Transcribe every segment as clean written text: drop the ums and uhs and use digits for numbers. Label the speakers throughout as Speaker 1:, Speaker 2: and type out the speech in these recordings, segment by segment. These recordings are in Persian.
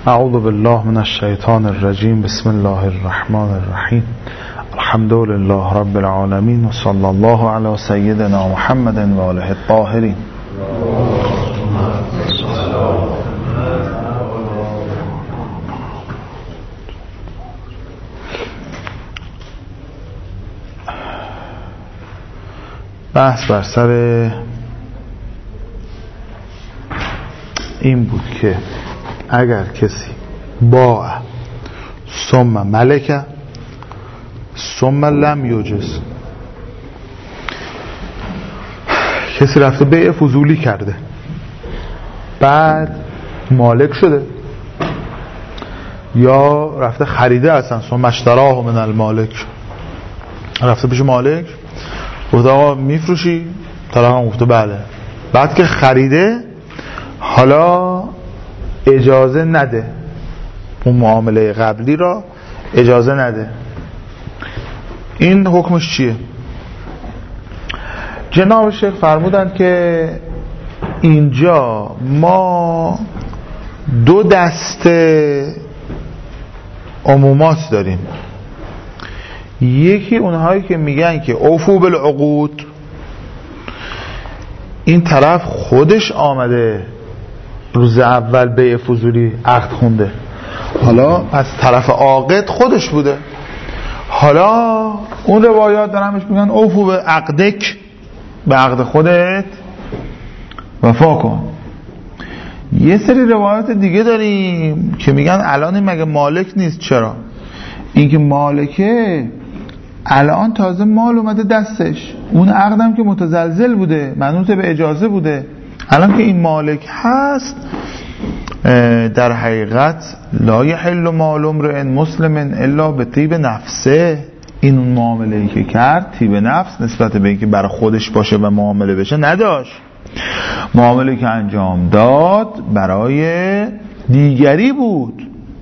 Speaker 1: اعوذ بالله من الشیطان الرجیم. بسم الله الرحمن الرحیم. الحمد لله رب العالمین و صلی الله علی سیدنا محمد و آله الطاهرین. بحث بر سر این بود که اگر کسی باع ثم ملک ثم لم یجز، کسی رفته بیع فضولی کرده بعد مالک شده، یا رفته خریده اصلا ثم اشتراه من المالک، رفته پیش مالک گفته آقا میفروشی؟ طرف هم گفته بله. بعد که خریده حالا اجازه نده، اون معامله قبلی را اجازه نده، این حکمش چیه؟ جناب شیخ فرمودند که اینجا ما دو دسته عمومات داریم. یکی اونهایی که میگن که اوفو بالعقود، این طرف خودش آمده روز اول بیع فضولی عقد خونده، حالا از طرف عاقد خودش بوده، حالا اون روایات دارنش میگن اوفو به عقدک، به عقد خودت وفا کن. یه سری روایات دیگه داریم که میگن الان این مگه مالک نیست؟ چرا؟ این که مالکه الان تازه مال اومده دستش، اون عقدم که متزلزل بوده، منوط به اجازه بوده، الان که این مالک هست در حقیقت لا یحل مال امرئ مسلم الا بطیب نفسه. این اون معامله‌ای که کرد طیب نفس نسبت به اینکه برای خودش باشه و معامله بشه نداشت، معامله که انجام داد برای دیگری بود.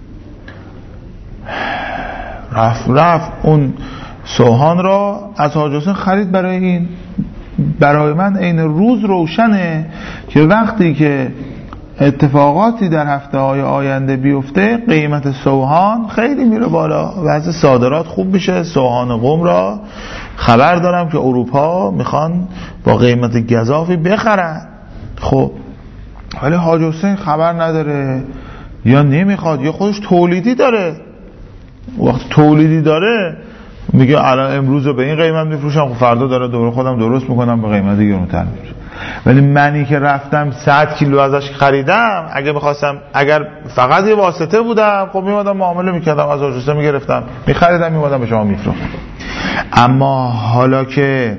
Speaker 1: رفت اون سوهان را از حاج حسین خرید برای این. برای من این روز روشنه که وقتی که اتفاقاتی در هفته های آینده بیفته قیمت سوهان خیلی میره بالا، وضع صادرات خوب میشه. سوهان قم را خبر دارم که اروپا میخوان با قیمت گزافی بخرن. خب ولی حاج حسین خبر نداره، یا نمیخواد، یا خودش تولیدی داره. وقتی تولیدی داره میگه الان امروز به این قیمت میفروشم، خب فردا داره دوباره خودم درست میکنم به قیمت گرونتر میفروشم. ولی منی که رفتم 100 کیلو ازش خریدم، اگر فقط یه واسطه بودم خب میومدم معامله میکردم، از آجوسته میگرفتم میخریدم میومدم به شما میفروختم. اما حالا که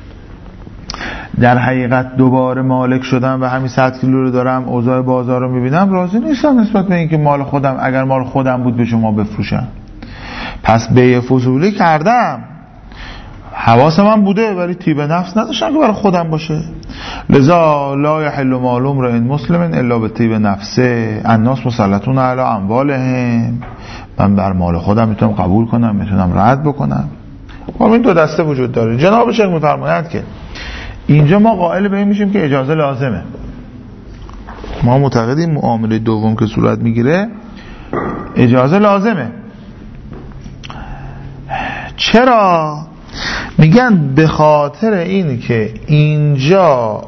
Speaker 1: در حقیقت دوباره مالک شدم و همین 100 کیلو رو دارم، اوضاع بازار رو میبینم، راضی نیستم نسبت به اینکه مال خودم، اگر مال خودم بود به شما بفروشم. پس بیع فضولی کردم، حواسم من بوده ولی طیب نفس نداشتم که برای خودم باشه. لذا لا یحل مال امرئ مسلم الا بطیب نفسه، الناس مسلطون علی اموالهم. من بر مال خودم میتونم قبول کنم، میتونم رد بکنم. خب این دو دسته وجود داره. جناب شیخ میفرمایند که اینجا ما قائل به این میشیم که اجازه لازمه. ما معتقدیم معامله دوم که صورت میگیره اجازه لازمه. چرا؟ میگن به خاطر این که اینجا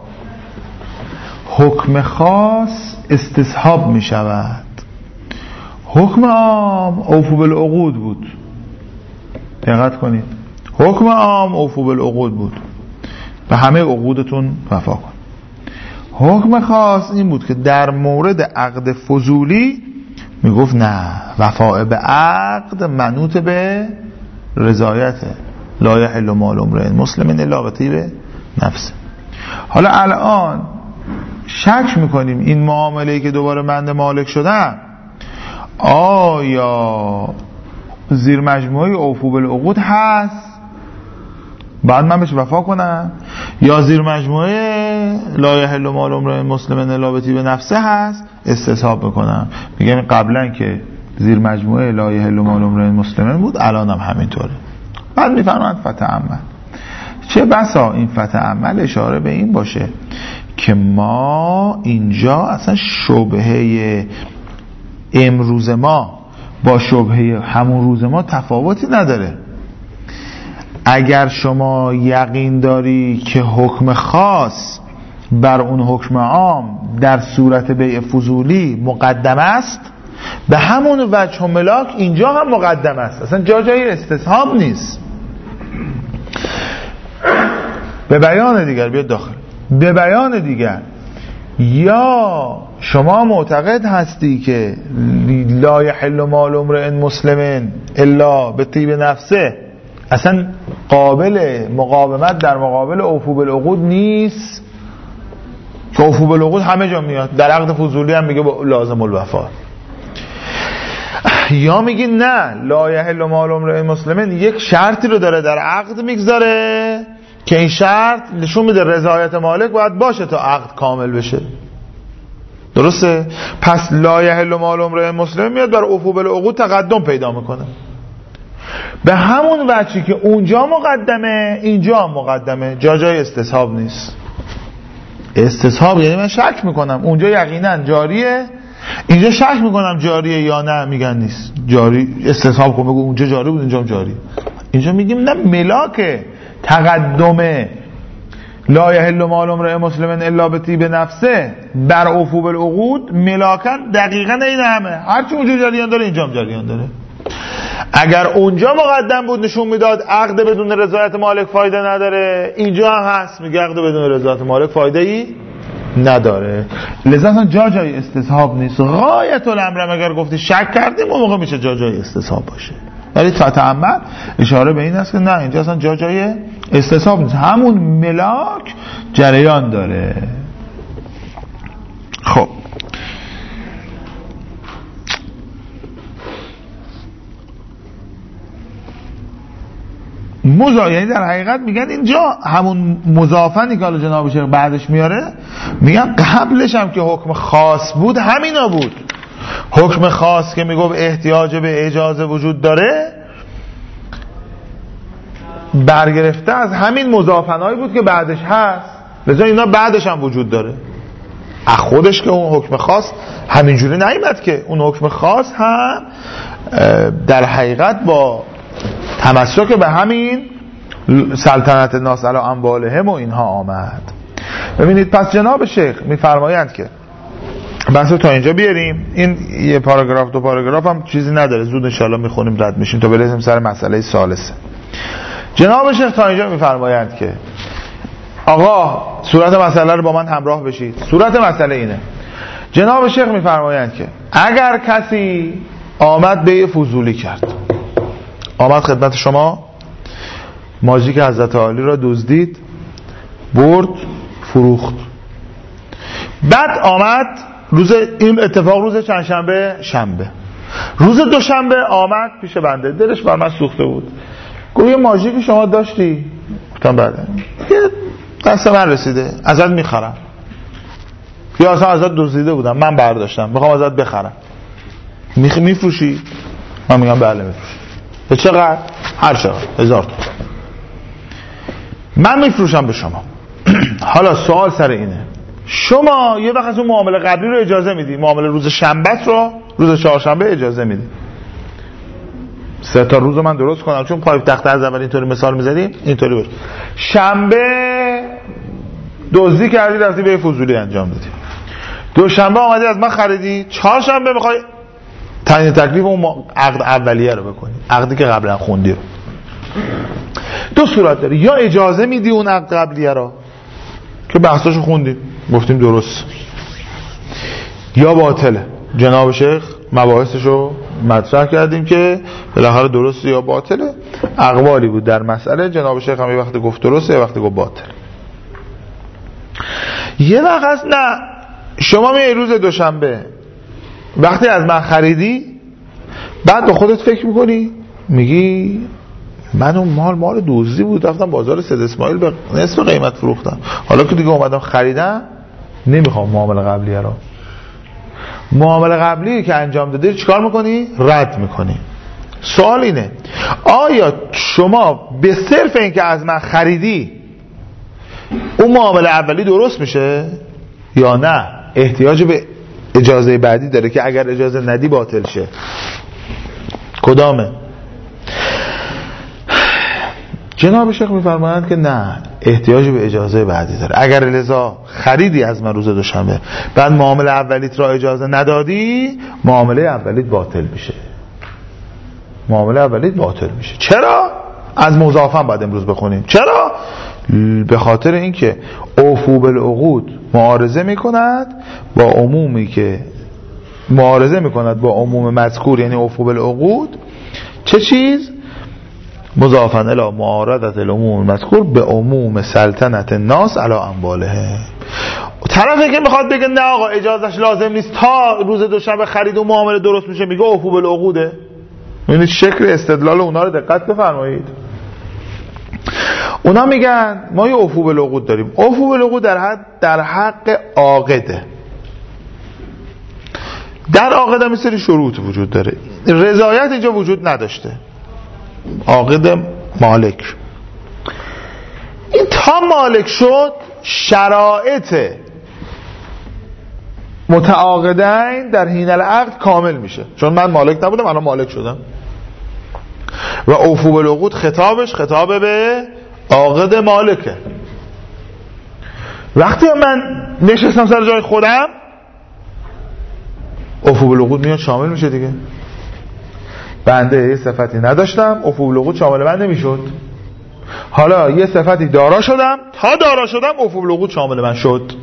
Speaker 1: حکم خاص استصحاب میشود. حکم عام اوفو بالعقود بود، دقت کنید، حکم عام اوفو بالعقود بود، به همه عقودتون وفا کن. حکم خاص این بود که در مورد عقد فضولی میگفت نه، وفاء به عقد منوط به رضایته، لا یحل مال امرئ مسلم الا بطیب نفس. حالا الان شک میکنیم این معامله‌ای که دوباره بند مالک شدن آیا زیر مجموعه اوفو بالعقود هست بعد من بهش وفا کنم، یا زیر مجموعه لا یحل مال امرئ مسلم الا بطیب نفسه هست استصحاب میکنم. میگم قبلا که زیر مجموعه لا یحل مال امرئ مسلم بود، الان هم همینطوره. بعد میفرماند فتعمل. چه بسا این فتعمل اشاره به این باشه که ما اینجا اصلا شبهه امروز ما با شبهه همون روز ما تفاوتی نداره. اگر شما یقین داری که حکم خاص بر اون حکم عام در صورت بیع فضولی مقدم است، به همون وجه و ملاک اینجا هم مقدم است، اصلا جای استصحاب نیست. به بیان دیگر بیاد داخل. به بیان دیگر، یا شما معتقد هستی که لا یحل مال امرئ مسلم الا بطیب نفسه، اصلا قابل مقاومت در مقابل اوفو بالعقود نیست، که اوفو بالعقود همه جا میاد، در عقد فضولی هم میگه لازم الوفا. یا میگی نه، لا یحل مال امرئ مسلم یک شرطی رو داره در عقد میگذاره که این شرط نشون میده رضایت مالک باید باشه تا عقد کامل بشه. درسته؟ پس لا یحل مال امرئ مسلم میاد بر اوفو بالعقود تقدم پیدا میکنه. به همون وجهی که اونجا مقدمه اینجا هم مقدمه، جای استصحاب نیست. استصحاب یعنی من شک میکنم اونجا یقینا جاریه، اینجا شک میکنم جاریه یا نه، میگن نیست جاری. استصحاب کن بگو اونجا جاری بود اینجا هم جاری. اینجا میگیم نه، ملاک تقدم لا یحل مال امرئ مسلم الا بطیب نفسه بر اوفو بالعقود ملاکن دقیقاً این همه، هرچی اونجا جریان داره اینجا هم جریان داره. اگر اونجا مقدم بود نشون میداد عقد بدون رضایت مالک فایده نداره، اینجا هم هست میگه عقد بدون رضایت مالک فایده ای نداره. لذا اصلا جای استصحاب نیست. غایت الامر اگر گفتی شک کردیم اون موقع میشه جای استصحاب باشه، ولی تا تأمل اشاره به این است که نه، اینجا اصلا جای استصحاب نیست، همون ملاک جریان داره. خب یعنی در حقیقت میگن اینجا همون مضافنی که حالا جناب شیخ بعدش میاره، میگن قبلش هم که حکم خاص بود همینا بود. حکم خاص که میگفت احتیاج به اجازه وجود داره برگرفته از همین مضافنایی بود که بعدش هست، لذا اینا بعدش هم وجود داره. از خودش که اون حکم خاص همینجوری نیامد که، اون حکم خاص هم در حقیقت با تمسک به همین سلطنت الناس علی اموالهم و اینها آمد. ببینید پس جناب شیخ میفرمایند که بحث تا اینجا بیاریم، این یه پاراگراف دو پاراگراف هم چیزی نداره، زود انشاءالله میخونیم رد میشیم تا برسیم سر مسئله ثالثه. جناب شیخ تا اینجا میفرمایند که آقا صورت مسئله رو با من همراه بشید. صورت مسئله اینه، جناب شیخ میفرمایند که اگر کسی آمد بیع فضولی کرد، آمد خدمت شما ماژیک حضرت عالی را دزدید، برد، فروخت، بعد آمد روز این اتفاق روز چند شنبه؟ شنبه. روز دوشنبه آمد پیش بنده، دلش بر من سوخته بود، گفت یه ماژیک شما داشتی؟ گفتم بله. دست من رسیده، ازت میخرم. یا اصلا ازت دزدیده بودم، من برداشتم، میخوام ازت بخرم. میفروشی؟ من میگم بله میفروشم. به چقدر؟ هر چقدر، 1000 تومان. من میفروشم به شما. حالا سوال سر اینه، شما یه وقت از اون معامله قبلی رو اجازه میدی، معامله روز شنبه رو روز چهارشنبه اجازه میدی. 3 تا روز من درست کنم، چون پای تخته از اول اینطوری مثال میزدیم، اینطوری باشه. شنبه دزدی کردی رفتی به فضولی انجام دادی، دوشنبه آمدی از من خریدی، چهارشنبه میخوای تعیین تکلیف اون عقد اولیه رو بکنی، عقدی که قبلا خوندی رو. دو صورت داره، یا اجازه میدی اون عقد قبلیه رو که بحثاشو خوندیم گفتیم درست، یا باطله. جناب شیخ مباحثشو مطرح کردیم که بالاخره درست یا باطله، اقوالی بود در مسئله. جناب شیخ هم یه وقت گفت درسته، یه وقت گفت باطل. یه وقت هست نه، شما می روز دوشنبه وقتی از من خریدی، بعد با خودت فکر میکنی میگی من اون مال دزدی بود، رفتم بازار سید اسماعیل به نصف قیمت فروختم، حالا که دیگه اومدم خریدم نمیخوام معامله قبلیه رو. معامله قبلی که انجام دادی چیکار میکنی؟ رد میکنی. سوال اینه، آیا شما به صرف این که از من خریدی اون معامله اولی درست میشه یا نه؟ احتیاج به اجازه بعدی داره که اگر اجازه ندی باطل شه. کدامه؟ جناب شیخ میفرمایند که نه، احتیاج به اجازه بعدی داره. اگر لذا خریدی از من روز دوشنبه، بعد معامله اولیت را اجازه ندادی، معامله اولیت باطل میشه. معامله اولیت باطل میشه. چرا؟ از مضافم باید امروز بخونیم. چرا؟ به خاطر اینکه اوفو بالعقود معارضه میکند با عمومی که معارضه میکند با عموم مذکور، یعنی اوفو بالعقود چه چیز؟ مضافن الی معارضت العموم مذکور به عموم سلطنت الناس علی امواله. طرفی که میخواد بگه نه آقا اجازهش لازم نیست تا روز دوشنبه خرید و معامله درست میشه، میگه اوفو بالعقوده. ببینید شکل استدلال اونا رو دقت بفرمایید. اونا میگن ما یه اوفو بالعقود داریم. اوفو بالعقود در حق عاقده. در عاقده هم سری شروط وجود داره. رضایت اینجا وجود نداشته. عاقد مالک، این تا مالک شد شرایط متعاقدین در حین العقد کامل میشه. چون من مالک نبودم الان مالک شدم و اوفو بالعقود خطابش خطاب به عاقد مالکه. وقتی من نشستم سر جای خودم، اوفو بالعقود میاد شامل میشه دیگه. بنده یه صفتی نداشتم، اوفو بالعقود شامل من نمیشد. حالا یه صفتی دارا شدم، تا دارا شدم اوفو بالعقود شامل من شد.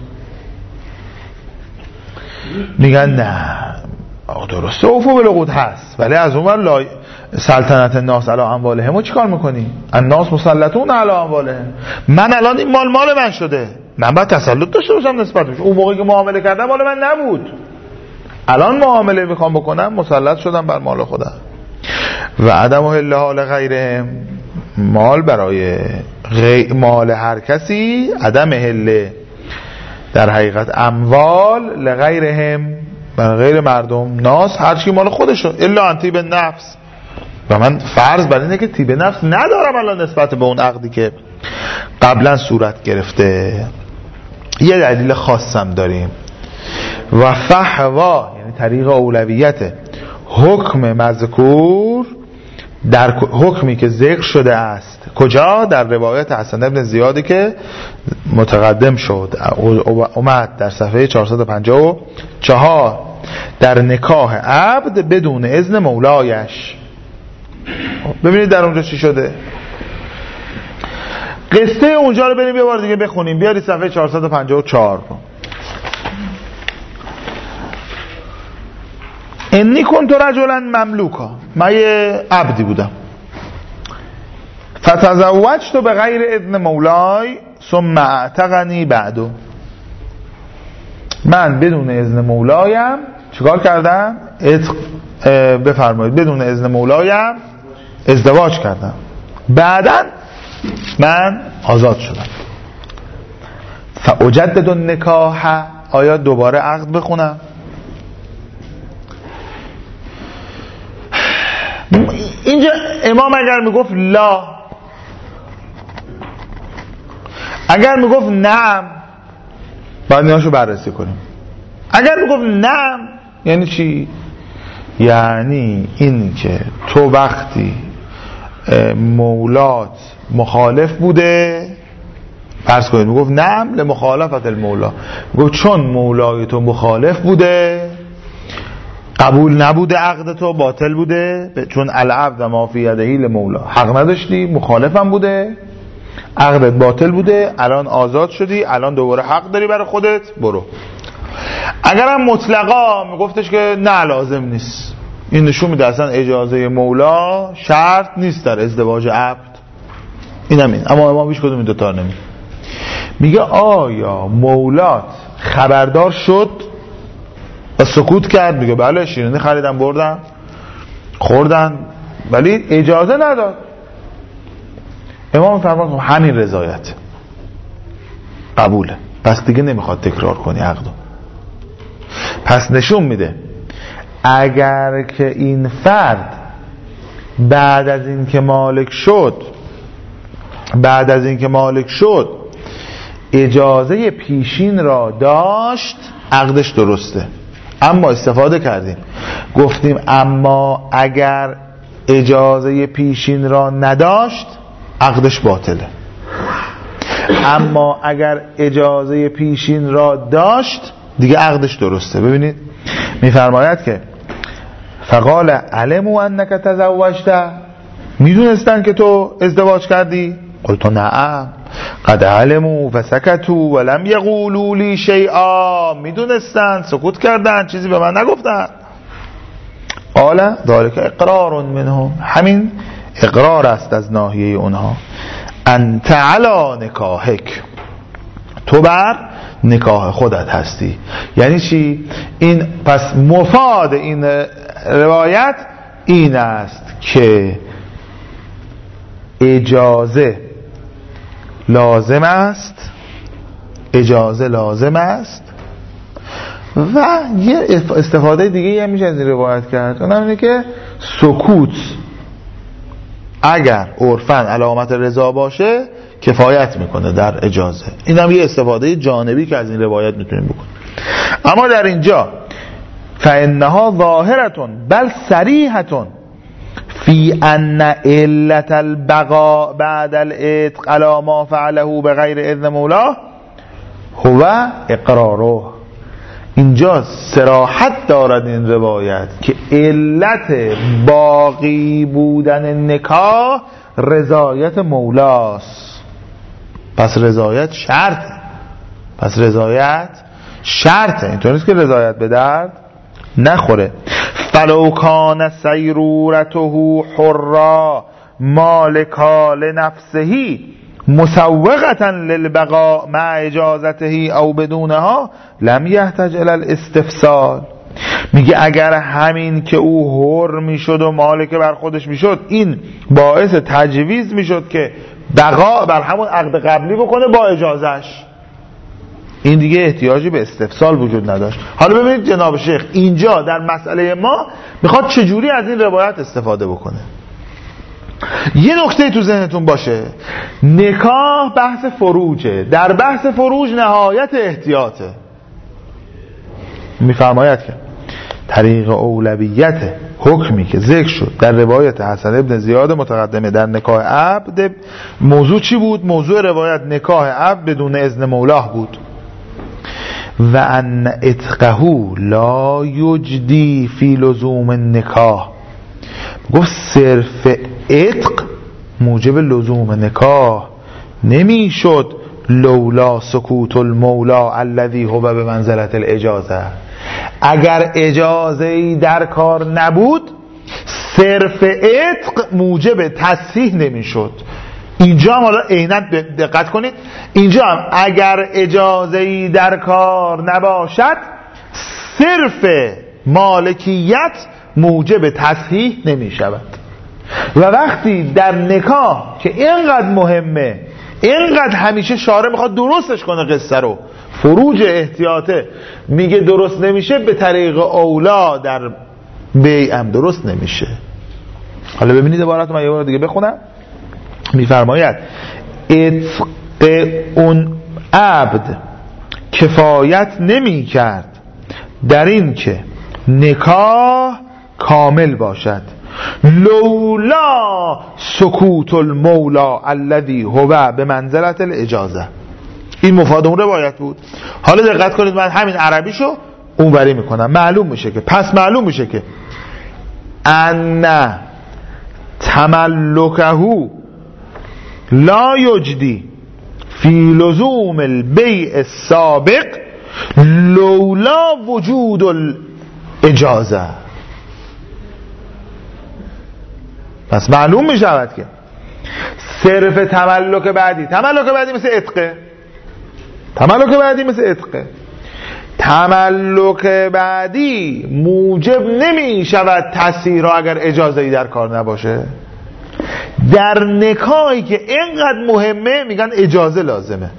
Speaker 1: میگن نه درسته اوفو بالعقود هست، ولی از اون ور سلطنت الناس علی اموالهم رو چیکار میکنی؟ الناس مسلطون علی اموالهم. من الان این مال من شده، من باید تسلط داشته باشم نسبت بهش. اون موقعی که معامله کردم مال من نبود، الان معامله میخوام بکنم مسلط شدم بر مال خودم. و عدم حل غیرهم، مال برای مال هر کسی، عدم حل در حقیقت اموال لغیرهم، برای غیر مردم، ناس هر چی مال خودشه، الا ان طیب نفس. و من فرض بر اینه که طیب نفس ندارم الان نسبت به اون عقدی که قبلا صورت گرفته. یه دلیل خاصم داریم. و فحوا، یعنی طریق اولویت حکم مذکور در حکمی که ذکر شده است. کجا؟ در روایت حسن ابن زیادی که متقدم شد، اومد در صفحه 454 در نکاح عبد بدون اذن مولایش. ببینید در اونجا چی شده. قصه اونجا رو بریم یه بار دیگه بخونیم. بیاری صفحه 454. انی کنت رجلا مملوکا، من یه عبدی بودم. فتزوجت به غیر اذن مولای ثم اعتقنی بعدو. من بدون اذن مولایم چیکار کردم؟ بفرمایید بدون اذن مولایم ازدواج کردم، بعداً من آزاد شدم. فاجدد النکاح، آیا دوباره عقد بخونم؟ اینجا امام اگر میگفت لا، اگر میگفت نعم، باید نیاشو بررسی کنیم. اگر میگفت نعم یعنی چی؟ یعنی این که تو وقتی مولات مخالف بوده، فرض کنید میگفت نعم لمخالفت المولا، میگفت چون مولای تو مخالف بوده، قبول نبوده، عقد تو باطل بوده، چون العبد ما فی یدهی لمولا، حق نداشتی، مخالفم بوده، عقدت باطل بوده، الان آزاد شدی، الان دوباره حق داری برای خودت، برو. اگرم مطلقا میگفتش که نه لازم نیست، این نشون میده اصلا اجازه مولا شرط نیست در ازدواج عبد. اینم این، اما امام هیچ کدوم این دوتا نمیگه. میگه آیا مولات خبردار شد و سکوت کرد؟ میگه بله شیرینی خریدم بردم خوردن، ولی اجازه نداد. امام فرمان همین رضایت قبوله، پس دیگه نمیخواد تکرار کنی عقدو. پس نشون میده اگر که این فرد بعد از این که مالک شد اجازه پیشین را داشت، عقدش درسته. اما استفاده کردیم، گفتیم اما اگر اجازه پیشین را نداشت عقدش باطله، اما اگر اجازه پیشین را داشت دیگه عقدش درسته. ببینید میفرماید که فقال علموا انک تزوجت، میدونستن که تو ازدواج کردی؟ قلت نعم قد علموا فسکتوا ولم یقولوا لی شیئا، میدونستن سکوت کردن چیزی به من نگفتن. قال ذلك اقرار منهم، همین اقرار است از ناحیه اونها. انت علی نکاحک، تو بر نکاح خودت هستی. یعنی چی؟ این پس مفاد این روایت این است که اجازه لازم است، اجازه لازم است. و یه استفاده دیگه هم میشه از این روایت کرد، اونم اینه که سکوت اگر عرفاً علامت رضا باشه کفایت میکنه در اجازه. این هم یه استفاده جانبی که از این روایت میتونیم بکنیم. اما در اینجا فانها ظاهرة بل صریحة فی ان علت البقاء بعد العتق على ما فعله بغیر اذن مولاه هو اقراره. اینجا صراحت دارد این روایت که علت باقی بودن نکاح رضایت مولاست. پس رضایت شرطه، پس رضایت شرطه، اینطور نیست که رضایت به درد نخوره. فلو کان سیرورته حرا مالکا لنفسه مسوغة للبقاء مع اجازته او بدونها لم یحتاج الی الاستفسال. میگه اگر همین که او حر میشد و مالک بر خودش میشد این باعث تجویز میشد که بقا بر همون عقد قبلی بکنه با اجازش، این دیگه احتیاجی به استفسال وجود نداشت. حالا ببینید جناب شیخ اینجا در مسئله ما میخواد چجوری از این روایت استفاده بکنه. یه نکته تو ذهنتون باشه، نکاح بحث فروجه، در بحث فروج نهایت احتیاطه. میفرماید که طریق اولویت حکمی که ذکر شد در روایت حسن ابن زیاد متقدمه در نکاح عبد، موضوع چی بود؟ موضوع روایت نکاح عبد بدون اذن مولاه بود. و ان اتقه لا یجدی فی لزوم النکاح، گفت صرف اتق موجب لزوم نکاح نمیشد لولا سکوت المولا الذی هو به منزلت الاجازه. اگر اجازه‌ای در کار نبود صرف اتق موجب تصحیح نمیشد. اینجا هم حالا عیناً دقت کنید، اینجا هم اگر اجازه‌ای در کار نباشد صرف مالکیت موجب تصحیح نمی شود. و وقتی در نکاح که اینقدر مهمه، اینقدر همیشه شارع میخواد درستش کنه قصه رو، فروج احتیاطه، میگه درست نمیشه، به طریق اولا در بیعم درست نمیشه. حالا ببینید عبارت من یه بار دیگه بخونم. میفرماید اتق اون عبد کفایت نمی کرد در این که نکاح کامل باشد لولا سکوت المولا الذی هو به منزلت الاجازه. این مفاد اون روایت بود. حالا دقت کنید، من همین عربیشو اونوری میکنم، معلوم میشه که پس معلوم میشه که ان تملکه لا یجدی فی لزوم البیع السابق لولا وجود الاجازه. پس معلوم می شود که صرف تملک بعدی، تملک بعدی مثل عتقه، تملک بعدی مثل عتقه، تملک بعدی موجب نمی شود تصحیح را اگر اجازه‌ای در کار نباشه. در نکاحی که اینقدر مهمه میگن اجازه لازمه،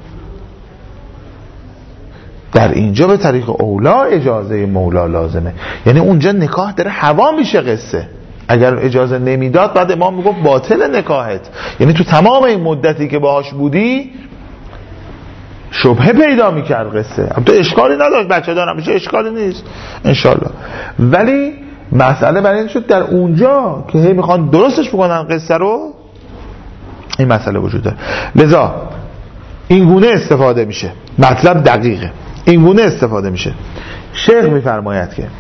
Speaker 1: در اینجا به طریق اولا اجازه مولا لازمه. یعنی اونجا نکاح داره هوا میشه قصه. اگر اجازه نمیداد بعد امام میگفت باطل نکاحت، یعنی تو تمام این مدتی که باهاش بودی شبهه پیدا میکرد قصه. تو اشکالی نداشت، بچه دارم میشه، اشکالی نیست انشالله. ولی مسئله برای این شد در اونجا که هی میخوان درستش بکنن قصه رو، این مسئله وجود داره. لذا این گونه استفاده میشه، مطلب دقیقه، این گونه استفاده میشه. شیخ میفرماید که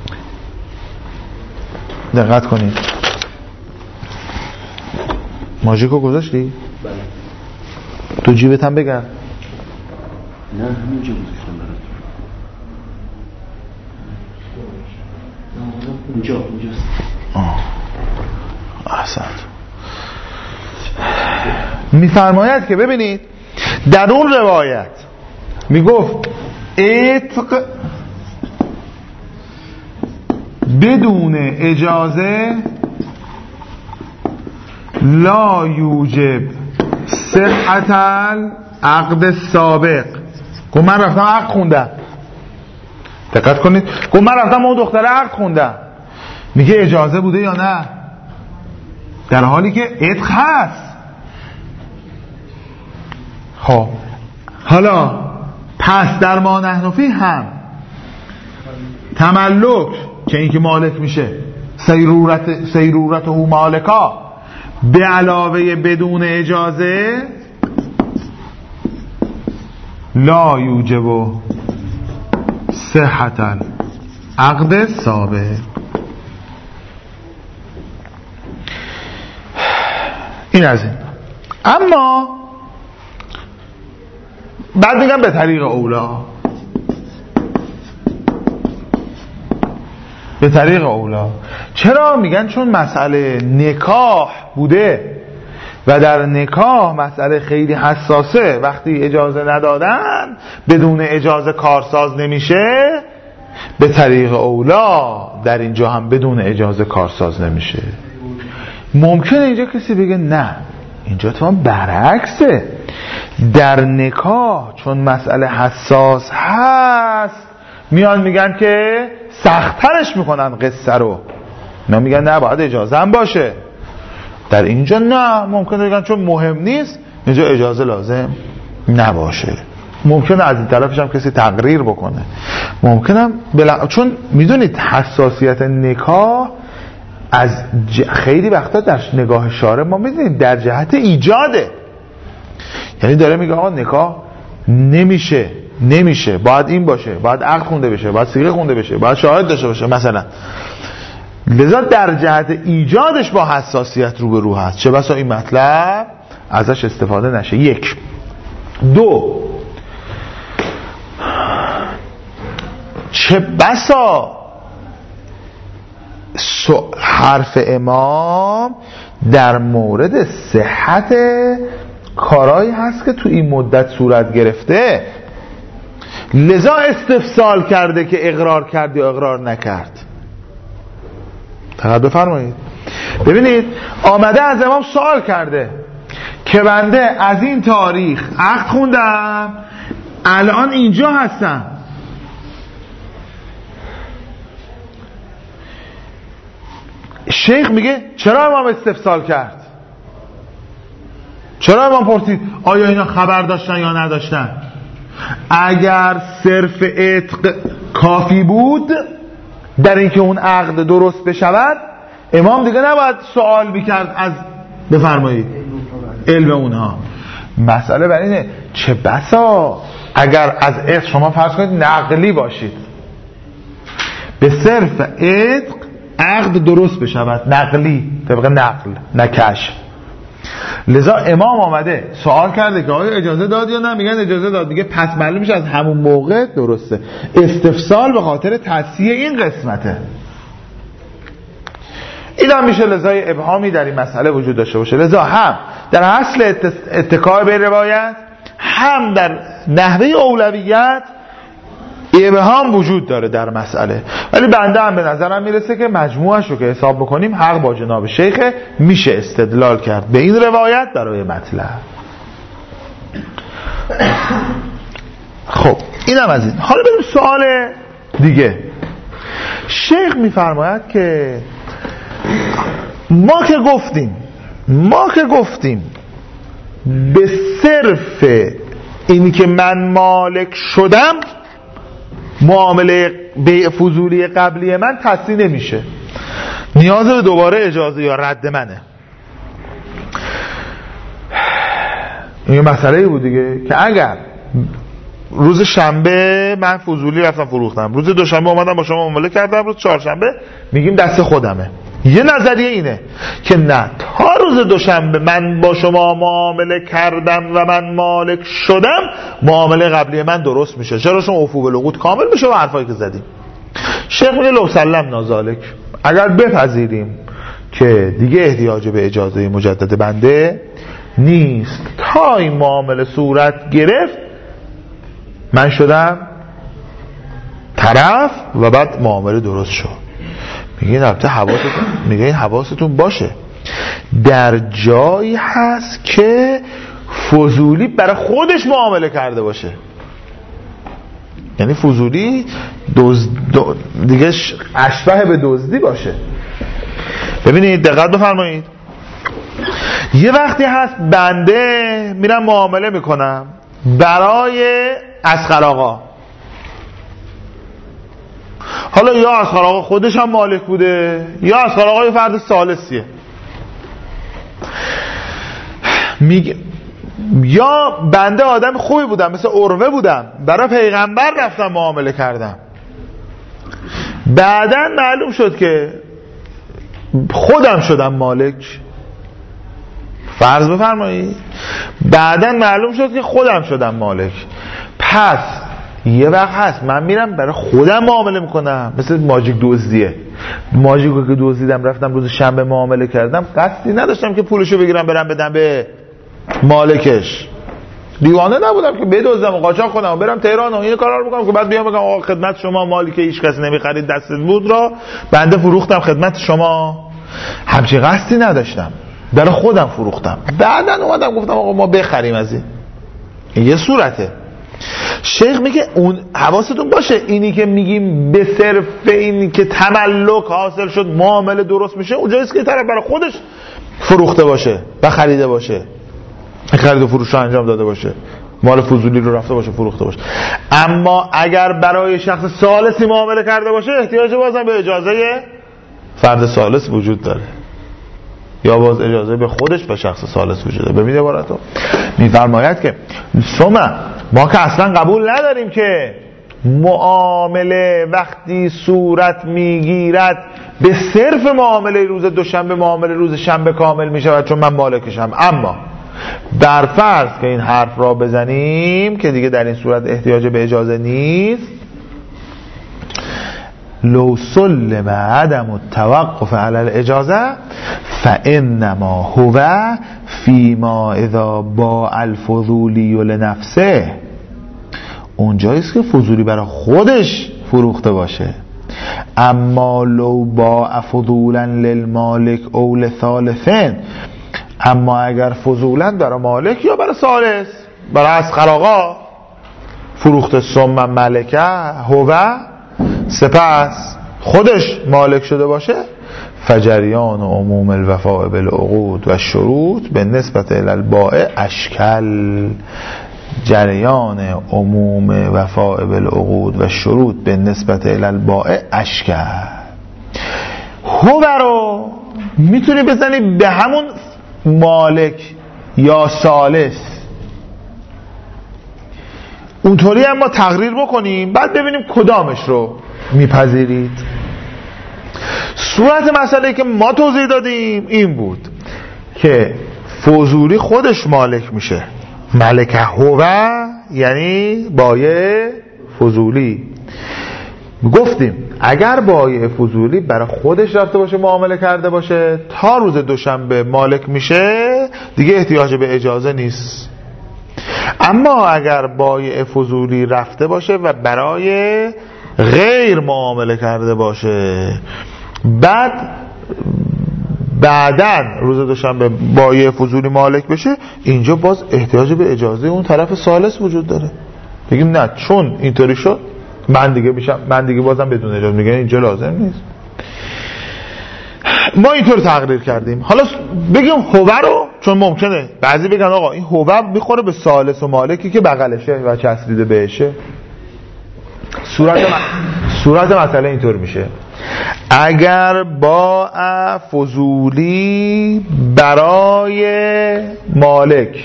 Speaker 1: دقت کنید، ماژیکو گذاشتی؟
Speaker 2: بله.
Speaker 1: تو جیبت هم بگرد.
Speaker 2: نه همینجا گذاشتم برات. اینجاست.
Speaker 1: احسنت. میفرماید که ببینید در اون روایت میگفت عتق بدون اجازه لا یوجب صحت العقد سابق. گفت من رفتم عقد خوندم، دقت کنید، گفت من رفتم اون دختره عقد خوندم. میگه اجازه بوده یا نه؟ در حالی که عتق هست. خب حالا پس در ما نحنفی هم تملک که این که مالک میشه، سیرورت او مالکا، به علاوه بدون اجازه لا یوجب صحت العقد سابق. این از این. اما بعد میگم به طریق اولا، به طریق اولا. چرا میگن؟ چون مسئله نکاح بوده و در نکاح مسئله خیلی حساسه. وقتی اجازه ندادن، بدون اجازه کارساز نمیشه. به طریق اولا در اینجا هم بدون اجازه کارساز نمیشه. ممکنه اینجا کسی بگه نه، اینجا تو هم برعکسه. در نکاح چون مسئله حساس هست، میان میگن که سخت‌ترش میکنن قصه رو. نه میگن نه باید اجازه هم باشه. در اینجا نه، ممکنه بگن چون مهم نیست اینجا اجازه لازم نباشه. ممکنه از این طرفش هم کسی تقریر بکنه، ممکنه چون میدونید حساسیت نکاح از خیلی وقتا در نگاه شارع ما میدونید در جهت ایجاده. یعنی داره میگه آقا نکاح نمیشه، باید این باشه، باید عقد خونده بشه، باید صیغه خونده بشه، باید شاهد داشته باشه مثلا. لذا در جهت ایجادش با حساسیت روبرو هست. چه بسا این مطلب ازش استفاده نشه. یک. دو، چه بسا حرف امام در مورد صحت کارایی هست که تو این مدت صورت گرفته، لذا استفسال کرده که اقرار کرد یا اقرار نکرد. دقت بفرمایید. ببینید آمده از امام سوال کرده که بنده از این تاریخ عقد خوندم، الان اینجا هستم، شیخ میگه چرا امام استفسال کرد؟ چرا امام پرسید آیا اینا خبر داشتن یا نداشتن؟ اگر صرف عتق کافی بود در اینکه اون عقد درست بشود، امام دیگه نباید سوال میکرد از بفرمایید علم اونها. مسئله بر اینه چه بسا اگر از عتق شما فرض کنید نقلی باشید، به صرف عتق عقد درست بشود، نقلی طبق نقل نه کشف. لذا امام آمده سوال کرده که آیا اجازه داد یا نه، میگن اجازه داد، دیگه پس معلوم میشه از همون موقع درسته. استفسال به خاطر تصحیح این قسمته. این هم میشه لذای ابهامی در این مسئله وجود داشته باشه. لذا هم در اصل اتکای به روایت، هم در نحوه اولویت ابهام وجود داره در مسئله. ولی بنده هم به نظرم میرسه که مجموعش رو که حساب بکنیم حق با جناب شیخ، میشه استدلال کرد به این روایت برای مطلب. خب اینم از این. حالا بریم سوال دیگه. شیخ میفرماید که ما که گفتیم به صرف اینی که من مالک شدم معامله بیع فضولی قبلی من تصحیح نمیشه، نیاز به دوباره اجازه یا رد منه. این مسئله بود دیگه که اگر روز شنبه من فضولی رفتم فروختم، روز دوشنبه اومدم با شما معامله کردم، روز چهارشنبه میگیم دست خودمه. یه نظریه اینه که نه، تا روز دوشنبه من با شما معامله کردم و من مالک شدم معامله قبلی من درست میشه، چرا؟ چون عفو بالعقود کامل میشه و حرفایی که زدیم. شیخ میگه لو سلمنا ذالک، اگر بپذیریم که دیگه احتیاج به اجازه مجدد بنده نیست، تا این معامله صورت گرفت من شدم طرف و بعد معامله درست شد. میگه البته حواستون باشه، در جایی هست که فضولی برای خودش معامله کرده باشه، یعنی فضولی دیگه اشبه به دزدی باشه. ببینید دقت بفرمایید، یه وقتی هست بنده میرم معامله میکنم برای اصغر آقا، حالا یا اصغر آقا خودش هم مالک بوده یا اصغر آقا یه فرد ثالثیه، یا بنده آدم خوبی بودم مثل عروه بودم برای پیغمبر رفتم معامله کردم، بعداً معلوم شد که خودم شدم مالک، فرض بفرمایید بعداً معلوم شد که خودم شدم مالک، پس یه وقت هست من میرم برای خودم معامله میکنم، مثل ماجیک دزدیه، ماجیکو که دزدیدم رفتم روز شنبه معامله کردم، قصدی نداشتم که پولشو بگیرم برم بدم به مالکش، دیوانه نبودم که بدزدم و قاچاق کنم و برم تهران و این کارا رو بکنم که بعد بیام بگم آقا خدمت شما مالی که هیچ کسی نمیخرید دستت بود را بنده فروختم خدمت شما. همچین قصدی نداشتم، برای خودم فروختم، بعداً اومدم گفتم آقا ما بخریم از این. یه صورته. شیخ میگه اون حواستون باشه، اینی که میگیم به صرف اینی که تملک حاصل شد معامله درست میشه، اونجاییست که طرف برای خودش فروخته باشه و خریده باشه، خرید و فروش رو انجام داده باشه، مال فضولی رو رفته باشه فروخته باشه. اما اگر برای شخص ثالثی معامله کرده باشه احتیاج بازم به اجازه فرد ثالث وجود داره، یا باز اجازه به خودش و شخص ثالث وجود داره. ببینید عبارتو میفرماید که ما که اصلا قبول نداریم که معامله وقتی صورت میگیرد به صرف معامله روز دوشنبه معامله روز شنبه کامل میشود چون من مالکشم، اما در فرض که این حرف را بزنیم که دیگه در این صورت احتیاج به اجازه نیست، لو سلم عدم التوقف علی الاجازه فانما هو فیما اذا باع الفضولی لنفسه، اونجاییست که فضولی برای خودش فروخته باشه. اما لو باع فضولا للمالک او لثالثین، اما اگر فضولا برای مالک یا برای ثالث، برای اصغر آقا فروخته، ثم ملکه هو، سپس خودش مالک شده باشه، فجریان عموم الوفاء بالعقود و شروط به نسبت الالبائع اشکل، جریان عموم وفاء بالعقود و شروط به نسبت الالبائع اشکل. هو رو میتونی بزنی به همون مالک یا ثالث، اونطوری هم ما تقریر بکنیم بعد ببینیم کدامش رو میپذیرید. صورت مسئله که ما توضیح دادیم این بود که فضولی خودش مالک میشه، ملکه هو یعنی بایع فضولی. گفتیم اگر بایع فضولی برای خودش رفته باشه معامله کرده باشه تا روز دوشنبه مالک میشه دیگه احتیاج به اجازه نیست. اما اگر بایع فضولی رفته باشه و برای غیر معامله کرده باشه بعداً روز دوشنبه بایع فضولی مالک بشه، اینجا باز احتیاج به اجازه اون طرف ثالث وجود داره. بگیم نه چون اینطوری شد من دیگه بازم بدون اجازه، میگن اینجا لازم نیست. ما اینطور تقریر کردیم. حالا بگیم هوه رو، چون ممکنه بعضی بگن آقا این هوه میخوره به ثالث و مالکی که بغلشه و چسبیده بهشه. صورت مسئله اینطور میشه: اگر با فضولی برای مالک،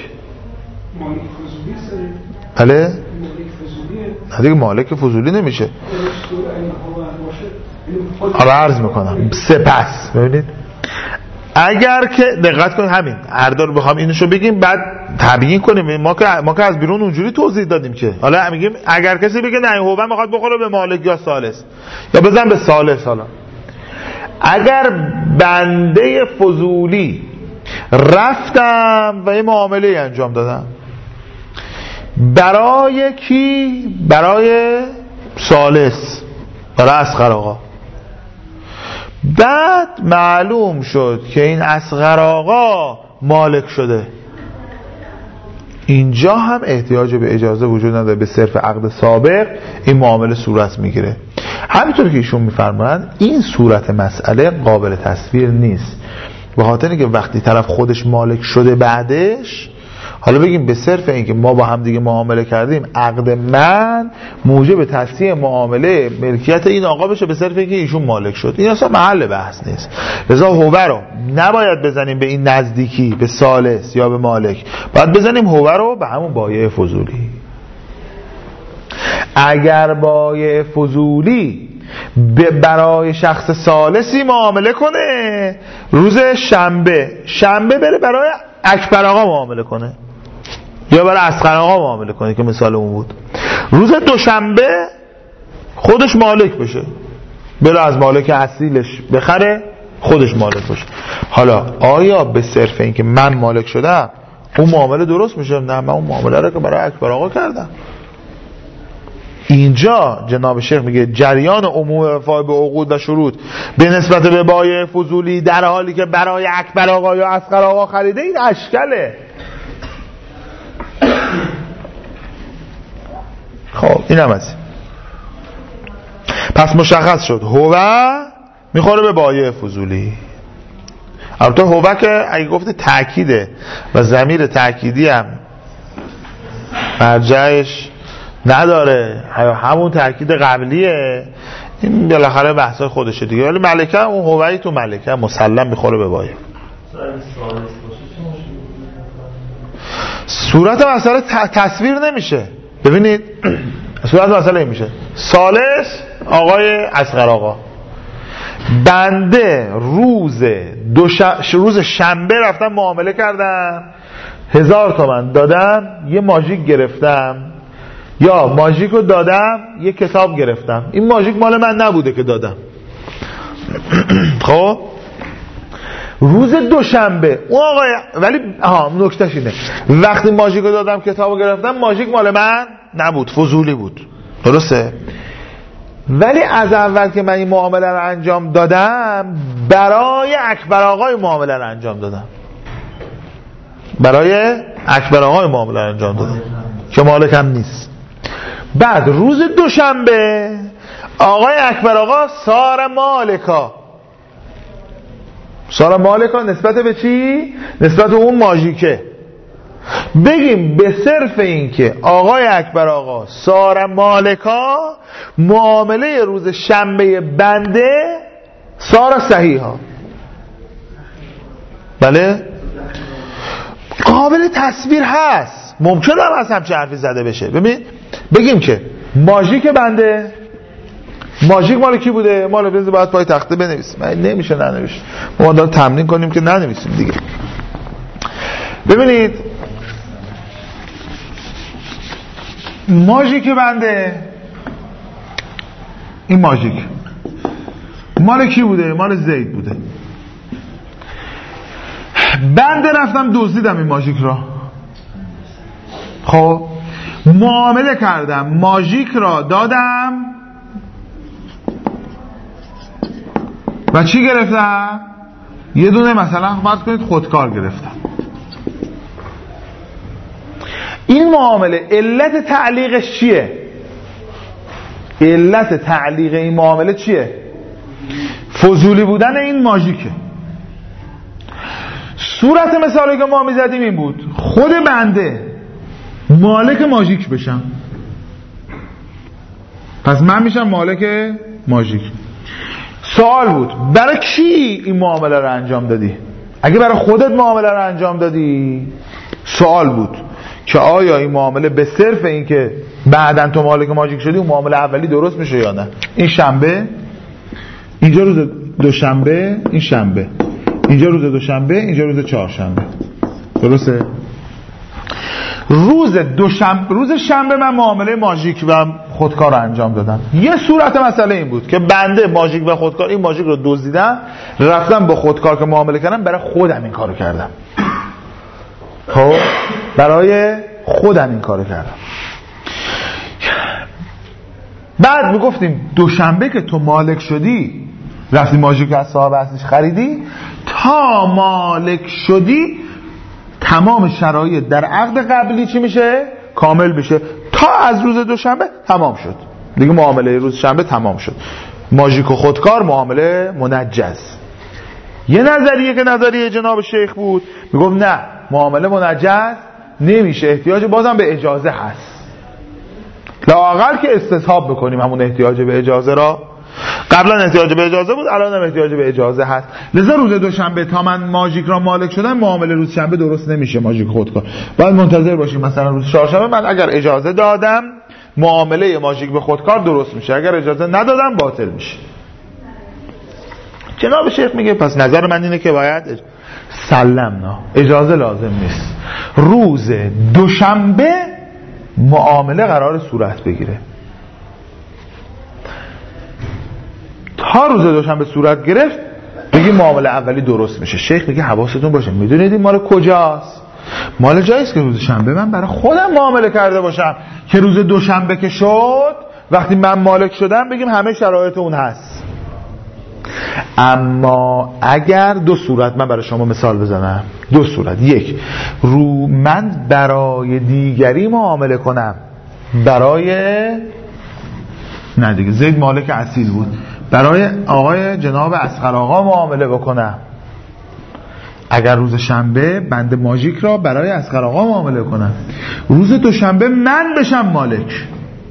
Speaker 1: بله دیگه مالک فضولی نمیشه. حالا عرض میکنم سپس ببینید، اگر که دقت کنید همین اردار بخوام اینشو بگیم بعد تبیین کنیم، ما که از بیرون اونجوری توضیح دادیم که حالا میگیم اگر کسی بگه نه هوه میخواد بخوره به مالک یا ثالث یا بزن به ثالث، حالا اگر بنده فضولی رفتم و یه معامله انجام دادم برای کی؟ برای ثالث، برای اصغر آقا، بعد معلوم شد که این اصغر آقا مالک شده، اینجا هم احتیاج به اجازه وجود نداره، به صرف عقد سابق این معامله صورت میگیره. همینطور که ایشون میفرمایند این صورت مسئله قابل تصویر نیست، به خاطر اینکه وقتی طرف خودش مالک شده بعدش، حالا بگیم به صرف اینکه ما با هم دیگه معامله کردیم عقد من موجب تصحیح معامله ملکیت این آقا بشه به صرف اینکه ایشون مالک شد، این اصلا محل بحث نیست. لذا هوه رو نباید بزنیم به این نزدیکی به ثالث یا به مالک، باید بزنیم هوه رو به همون بایع فضولی. اگر بایع فضولی برای شخص ثالثی معامله کنه، روز شنبه بره برای اکبر آقا معامله کنه یا برای اصغر آقا معامله کنه که مثال اون بود، روز دوشنبه خودش مالک بشه، بلا از مالک اصیلش بخره خودش مالک بشه. حالا آیا به صرف اینکه من مالک شدم اون معامله درست میشه؟ نه، من اون معامله رو که برای اکبر آقا کردم. اینجا جناب شیخ میگه جریان عموم وفا به عقود و شروط به نسبت به بایع فضولی در حالی که برای اکبر آقا یا اصغر آقا خریده، این اشکاله. خب این هم هست. پس مشخص شد هوه میخوره به بایع فضولی. البته هوه که اگه گفته تأکیده و ضمیر تأکیدی هم مرجعش نداره، همون تأکید قبلیه، این بالاخره بحثای خودشه دیگه. ولی ملکه اون هوایی تو ملکه مسلم میخوره به بایع. صورت مسئله تصویر نمیشه. ببینید صورت مسئله این میشه: ثالث آقای اصغر آقا، بنده روز شنبه رفتم معامله کردم، 1000 تومان دادم یه ماژیک گرفتم، یا ماژیک رو دادم یه کتاب گرفتم. این ماژیک مال من نبوده که دادم. خب روز دوشنبه اون آقای، ولی نکتهش اینه وقتی ماژیک رو دادم کتاب رو گرفتم، ماژیک مال من نبود، فضولی بود، درسته؟ ولی از اول که من این معامله رو انجام دادم برای اکبر آقای معامله رو انجام دادم، برای اکبر آقای معامله رو انجام دادم که مالکم نیست. بعد روز دوشنبه آقای اکبر آقا سار مالکا نسبت به چی؟ نسبت به اون ماژیکه. بگیم به صرف این که آقای اکبر آقا سار مالکا، معامله روز شنبه بنده سار صحیحا. بله قابل تصویر هست، ممکنه هم از همچه حرفی زده بشه. بگیم که ماژیک بنده، ماژیک مال کی بوده؟ مال بنده. باید پای تخته بنویسیم، نمیشه ننویسیم، ما داریم تمرین کنیم که ننویسیم دیگه. ببینید ماژیک بنده، این ماژیک مال کی بوده؟ مال زید بوده. بنده رفتم دزدیدم این ماژیک را، خب معامله کردم، ماژیک را دادم و چی گرفتم؟ یه دونه مثلا فرض کنید خودکار گرفتم. این معامله علت تعلیقش چیه؟ علت تعلیق این معامله چیه؟ فضولی بودن این ماژیکه. صورت مثالی که ما میزدیم این بود خود بنده مالک ماژیک بشم، پس من میشم مالک ماژیک. سوال بود برای کی این معامله رو انجام دادی؟ اگه برای خودت معامله رو انجام دادی، سوال بود که آیا این معامله به صرف این که بعداً تو مالک ماژیک شدی اون معامله اولی درست میشه یا نه؟ این شنبه، اینجا روز دوشنبه، این شنبه، اینجا روز دوشنبه، اینجا روز چهارشنبه، درسته؟ روز شنبه من معامله ماژیک و خودکار رو انجام دادم. یه صورت مسئله این بود که بنده ماژیک و خودکار، این ماژیک رو دزدیدم رفتم با خودکار که معامله کردم برای خودم این کارو کردم. خب برای خودم این کارو کردم. بعد میگفتیم دوشنبه که تو مالک شدی رفتی ماژیک از صاحب اصلیش خریدی، تا مالک شدی تمام شرایط در عقد قبلی چی میشه؟ کامل میشه. تا از روز دوشنبه تمام شد دیگه، معامله روز شنبه تمام شد. ماژیک و خودکار معامله منجز. یه نظریه که نظریه جناب شیخ بود میگفت نه، معامله منجز نمیشه، احتیاج بازم به اجازه هست. لااقل که استصحاب بکنیم همون احتیاج به اجازه را. قبلا احتیاج به اجازه بود، الان هم احتیاج به اجازه هست. لذا روز دوشنبه تا من ماژیک را مالک شدم معامله روز شنبه درست نمیشه، ماژیک خودکار. باید منتظر باشیم مثلا روز چهارشنبه من اگر اجازه دادم معامله ماژیک به خودکار درست میشه، اگر اجازه ندادم باطل میشه. جناب شیخ میگه پس نظر من اینه که باید سلمنا، اجازه لازم نیست، روز دوشنبه معامله قرار صورت بگیره. تا روز دوشنبه صورت گرفت بگی معامله اولی درست میشه. شیخ میگه حواستون باشه، میدونید این مال کجاست؟ مال جاییست که روز شنبه من برای خودم معامله کرده باشم که روز دوشنبه که شد وقتی من مالک شدم بگیم همه شرایط اون هست. اما اگر دو صورت، من برای شما مثال بزنم، دو صورت، یک رو من برای دیگری معامله کنم، برای نه دیگه زید مالک اصیل بود، برای آقای جناب اصغر آقا معامله بکنم، اگر روز شنبه بنده ماژیک را برای اصغر آقا معامله کنم، روز دوشنبه من بشم مالک،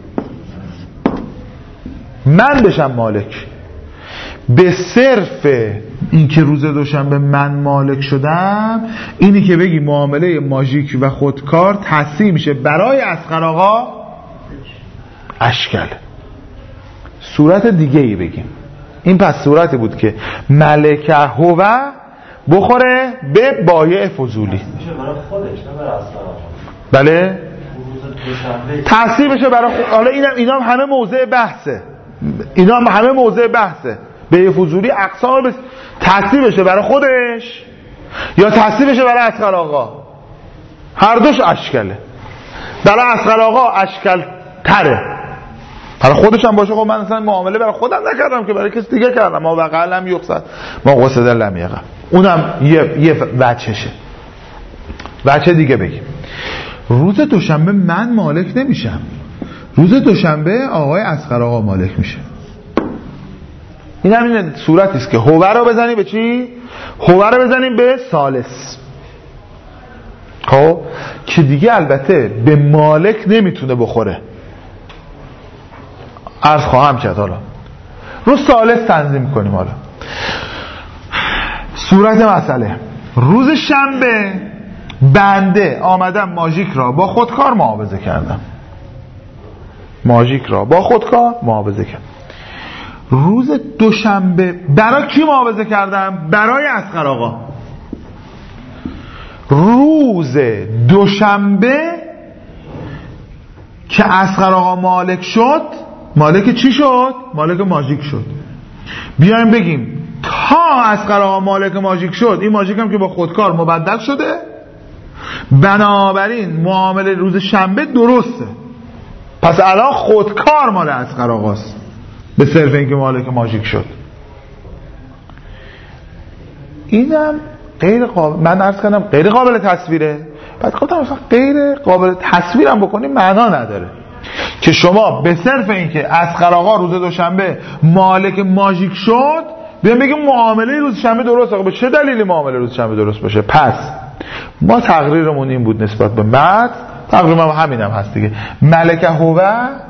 Speaker 1: من بشم مالک. به صرف این که روز دوشنبه من مالک شدم، اینی که بگی معامله ماژیک و خودکار تصحیح میشه برای اصغر آقا اشکل. صورت دیگه ای بگیم، این پس صورتی بود که ملکه هو بخوره به بایع فضولی،
Speaker 2: میشه برای خودش نه برای اصغر آقا.
Speaker 1: بله تصحیح بشه برای حالا اینا هم همه موضع بحثه، اینا هم همه موضع بحثه. به فضولی اقسام تصحیح بشه برای خودش یا تصحیح بشه برای اصغر آقا، هر دوش اشکله. برای اصغر آقا اشکل تره، برای خودش هم باشه. خب من اصلا معامله برای خودم نکردم که برای کسی دیگه کردم، ما وقع لم یقصد ما قصد لم یقع، اونم یه وجهشه. وجه دیگه بگیم، روز دوشنبه من مالک نمیشم، روز دوشنبه آقای اصغر آقا مالک میشه. این همین صورتی است که هو رو بزنیم به چی؟ هو رو بزنیم به ثالث، خب که دیگه البته به مالک نمیتونه بخوره. عرض خواهم کرد حالا رو ثالث تنظیم کنیم. حالا صورت مسئله، روز شنبه بنده آمدم ماژیک را با خودکار معاوضه کردم، ماژیک را با خودکار معاوضه کردم. روز دوشنبه برای کی معاوضه کردم؟ برای اصغر آقا. روز دوشنبه که اصغر آقا مالک شد، مالک چی شد؟ مالک ماژیک شد. بیایم بگیم تا اصغر آقا مالک ماژیک شد، این ماژیک هم که با خودکار مبدل شده، بنابراین معامله روز شنبه درسته. پس الان خودکار مال اصغر آقاست به صرف اینکه مالک ماژیک شد. اینم غیر قابل، من عرض کردم غیر قابل تصویره. بعد خودم اصلا غیر قابل تصویرم بکنیم معنا نداره که شما به صرف اینکه اصغر آقا روز دوشنبه مالک ماژیک شد بیان بگیم معامله روز شنبه درست. آقا به چه دلیلی معامله روز شنبه درست باشه؟ پس ما تقریرمون این بود نسبت به متن، تقریبا همین هم هست دیگه. ملکه هو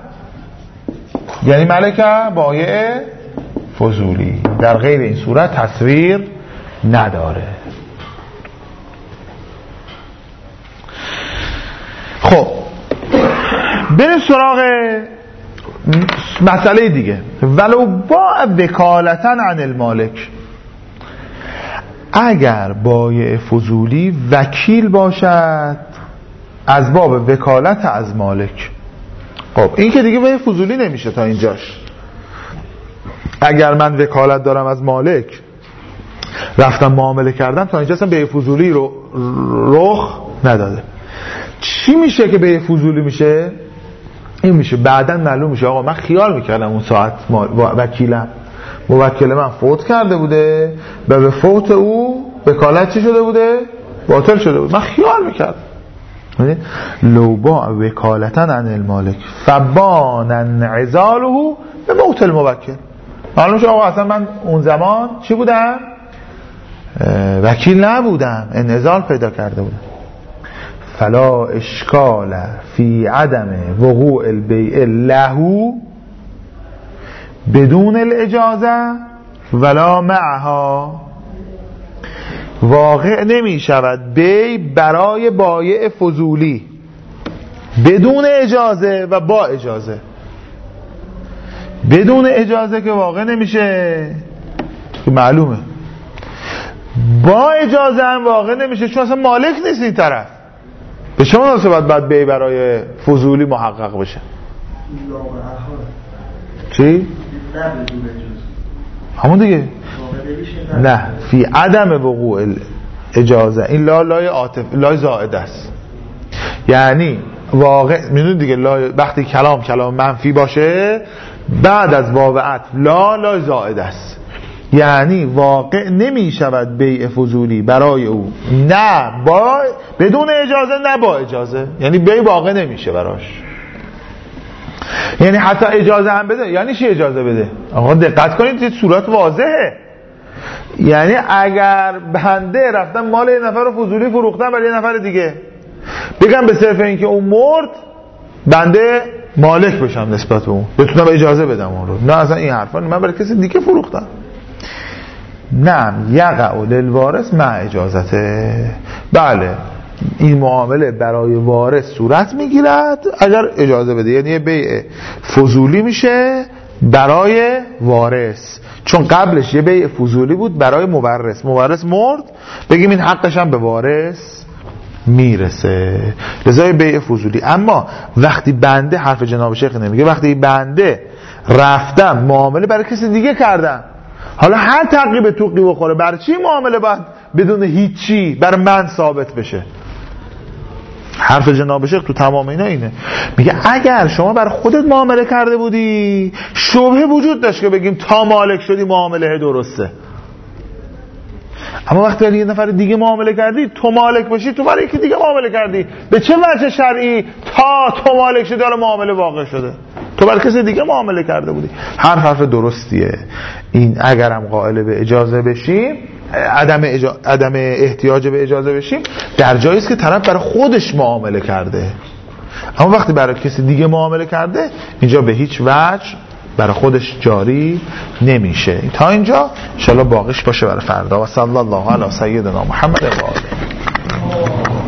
Speaker 1: یعنی ملکه بایع فضولی، در غیر این صورت تصویر نداره. خب بریم سراغ مسئله دیگه. ولو با وکالتن عن المالک، اگر بایع فضولی وکیل باشد از باب وکالت از مالک. خب این که دیگه بایع فضولی نمیشه تا اینجاش. اگر من وکالت دارم از مالک رفتم معامله کردم، تا اینجا اصلا بایع فضولی رو رخ نداده. چی میشه که بایع فضولی میشه؟ این میشه بعداً معلوم میشه آقا من خیال میکردم اون ساعت موکل من فوت کرده بوده و به فوت او وکالت چی شده بوده؟ باطل شده بود. من خیال میکردم. لو با وکالتن عن المالک فبان انعزاله به موت الموکل. معلوم شد آقا اصلا من اون زمان چی بودم؟ وکیل نبودم، انعزال پیدا کرده بودم. فلا اشکال فی عدم وقوع البیع له بدون الاجازه ولا معها. واقع نمی شود بیع برای بایع فضولی بدون اجازه و با اجازه. بدون اجازه که واقع نمیشه که معلومه، با اجازه هم واقع نمیشه چون اصلا مالک نیست این طرف. به چه مناسبت باید بیع برای فضولی محقق بشه؟ چی؟ همون دیگه. نه فی عدم وقوع اجازه، این لای عاطف لای زائد است. یعنی واقع میدونید دیگه وقتی کلام منفی باشه بعد از واو عطف لای زائد است. یعنی واقع نمی شود بیع فضولی برای او نه با بدون اجازه نه با اجازه. یعنی بیع واقع نمیشه براش. یعنی حتی اجازه هم بده. یعنی چی اجازه بده؟ آقا دقت کنید این صورت واضحه. یعنی اگر بنده رفتم مال یه نفر رو فضولی فروختم برای یه نفر دیگه، بگم به صرف اینکه اون مرد بنده مالک بشم نسبت به اون، بتونم اجازه بدم اون رو. نه اصلا این حرفا من برای کسی دیگه فروختم. نه یقع للوارث مع اجازته. بله این معامله برای وارث صورت میگیرد اگر اجازه بده. یعنی بیع فضولی میشه برای وارث، چون قبلش یه بیع فضولی بود برای مورث مرد، بگیم این حقش هم به وارث میرسه، لذا بیع فضولی. اما وقتی بنده، حرف جناب شیخ نمیگه، وقتی بنده رفتم معامله برای کسی دیگه کردم، حالا هر تعقیب توقی بخوره، برای چی معامله باید بدون هیچی برای من ثابت بشه؟ حرف جناب شیخ تو تمام اینا اینه، میگه اگر شما برای خودت معامله کرده بودی شبهه وجود داشت که بگیم تا مالک شدی معامله درسته. اما وقتی یه نفر دیگه معامله کردی، تو مالک باشی، تو برای یکی دیگه معامله کردی، به چه وجه شرعی تا تو مالک شدی حالا معامله واقع شده؟ تو برای کسی دیگه معامله کرده بودی. حرف درستیه این. اگرم قائل به اجازه بشیم، عدم احتیاج به اجازه بشیم، در جایی است که طرف برای خودش معامله کرده. اما وقتی برای کسی دیگه معامله کرده، اینجا به هیچ وجه برای خودش جاری نمیشه. تا اینجا ان شاء الله باقیش باشه برای فردا. و صلی الله علی سیدنا محمد و آله.